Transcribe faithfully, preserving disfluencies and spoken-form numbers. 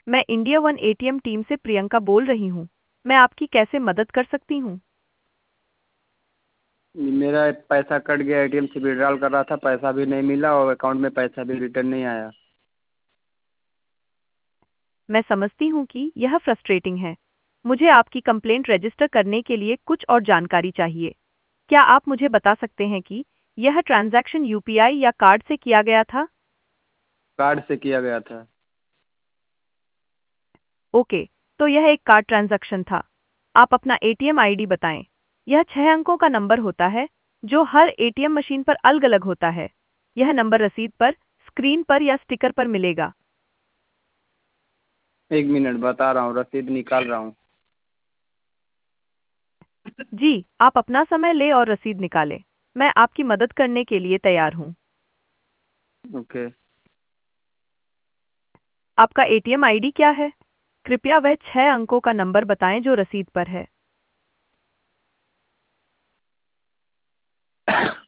मैं India one ATM team से प्रियंका बोल रही हूँ। मैं आपकी कैसे मदद कर सकती हूँ? मेरा पैसा कट गया, एटीएम से विड्रॉल कर रहा था, पैसा भी नहीं मिला और अकाउंट में पैसा भी रिटर्न नहीं आया। मैं समझती हूँ कि यह फ्रस्ट्रेटिंग है। मुझे आपकी कंप्लेंट रजिस्टर करने के लिए कुछ और जानकारी चाहिए। क्या आप मुझे बता सकते हैं कि यह ट्रांजैक्शन यूपीआई या कार्ड से किया गया था? कार्ड से किया गया था। ओके, तो यह एक कार्ड ट्रांजैक्शन था। आप अपना एटीएम आईडी बताएं। यह छह अंकों का नंबर होता है जो हर एटीएम मशीन पर अलग-अलग होता है। यह नंबर रसीद पर, स्क्रीन पर या स्टिकर पर मिलेगा। एक मिनट बता रहा हूँ, रसीद निकाल रहा हूँ। जी, आप अपना समय लें और रसीद निकालें। मैं आपकी मदद करने के लिए तैयार हूँ। ओके। आपका एटीएम आईडी क्या है? कृपया वह छह अंकों का नंबर बताएं जो रसीद पर है।